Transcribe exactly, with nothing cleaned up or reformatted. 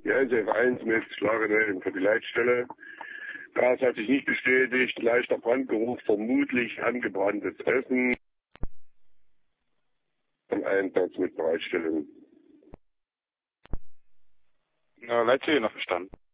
Ja, S F eins mit Schlagemelden für die Leitstelle. Das hat sich nicht bestätigt. Leichter Brandgeruch, vermutlich angebranntes Essen. Einsatz mit Bereitstellung. Ja, Leitstelle noch verstanden.